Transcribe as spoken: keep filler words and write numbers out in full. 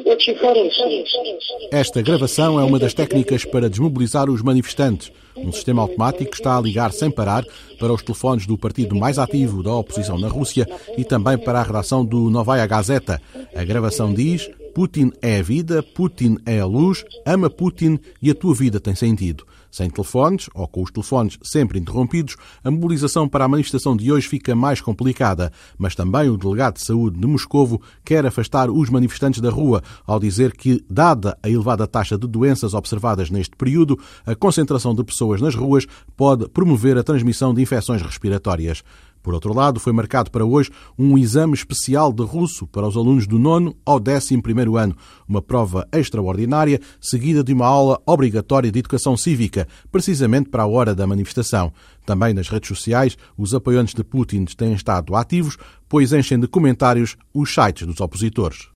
Esta gravação é uma das técnicas para desmobilizar os manifestantes. Um sistema automático está a ligar sem parar para os telefones do partido mais ativo da oposição na Rússia e também para a redação do Novaya Gazeta. A gravação diz: Putin é a vida, Putin é a luz, ama Putin e a tua vida tem sentido. Sem telefones, ou com os telefones sempre interrompidos, a mobilização para a manifestação de hoje fica mais complicada, mas também o delegado de saúde de Moscovo quer afastar os manifestantes da rua, ao dizer que, dada a elevada taxa de doenças observadas neste período, a concentração de pessoas nas ruas pode promover a transmissão de infecções respiratórias. Por outro lado, foi marcado para hoje um exame especial de russo para os alunos do nono ao décimo primeiro ano, uma prova extraordinária seguida de uma aula obrigatória de educação cívica, precisamente para a hora da manifestação. Também nas redes sociais, os apoiantes de Putin têm estado ativos, pois enchem de comentários os sites dos opositores.